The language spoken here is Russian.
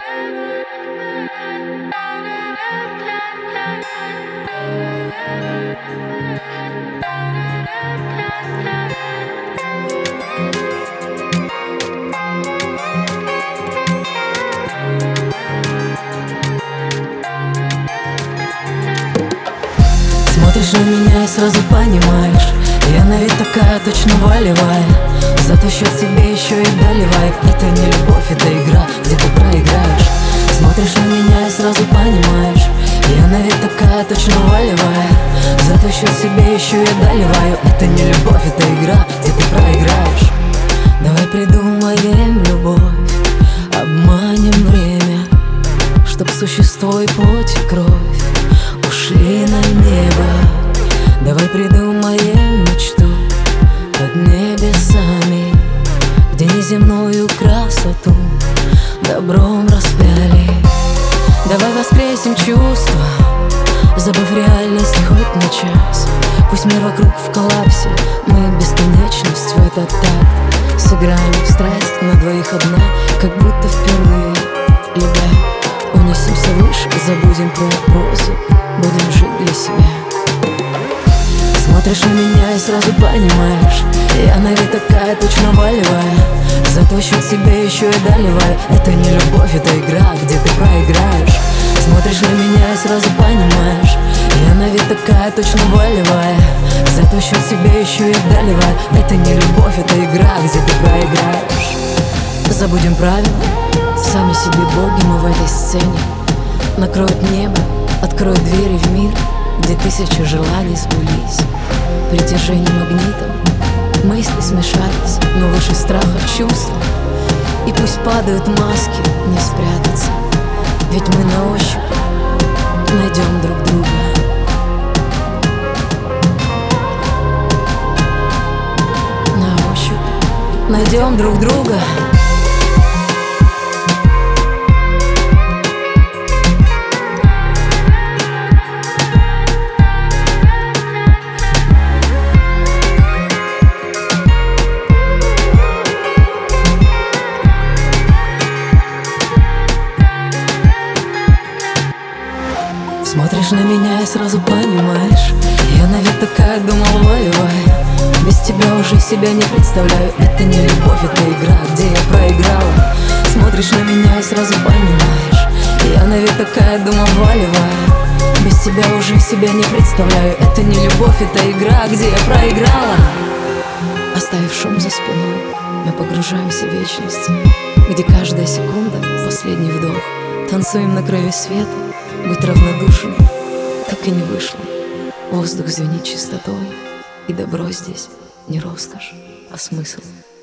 Смотришь на меня и сразу понимаешь, я на вид такая точно волевая. За твой счет себе еще и доливай. Это не любовь, это игра, где ты проиграешь. Смотришь на меня и сразу понимаешь, я на вид такая точно волевая. За твой счет себе еще и доливаю. Это не любовь, это игра, где ты проиграешь. Давай придумаем любовь, обманем время, чтоб существо и плоть и кровь ушли на небо. Давай придумаем мечту под небесами, где неземную красоту добром распяли. Давай воскресим чувства, забыв реальность хоть на час. Пусть мир вокруг в коллапсе, мы бесконечность в этот такт. Сыграем в страсть на двоих одна, как будто впервые любя. Унесемся выше, забудем про вопросы, будем жить для себя. Смотришь на меня и сразу понимаешь, я на вид такая точно волевая. За твой счет себе еще и доливаю. Это не любовь, это игра, где ты проиграешь. Смотришь на меня и сразу понимаешь, я на вид такая точно волевая. За твой счет себе еще и доливаю. Это не любовь, это игра, где ты проиграешь. Забудем правила, сами себе боги мы в этой сцене. Накроют небо, откроют двери в мир, где тысячи желаний сбылись. Притяжением магнитом мысли смешались, но выше страха чувства. И пусть падают маски, не спрятаться, ведь мы на ощупь найдем друг друга. На ощупь найдем друг друга. Смотришь на меня и сразу понимаешь, я на вид такая, думал, волевая. Без тебя уже себя не представляю. Это не любовь, это игра, где я проиграла. Смотришь на меня и сразу понимаешь, я на вид такая, думал, волевая. Без тебя уже себя не представляю. Это не любовь, это игра, где я проиграла. Оставив шум за спиной, мы погружаемся в вечность, где каждая секунда — последний вдох. Танцуем на краю света. Быть равнодушным так и не вышло. Воздух звенит чистотой, и добро здесь не роскошь, а смысл.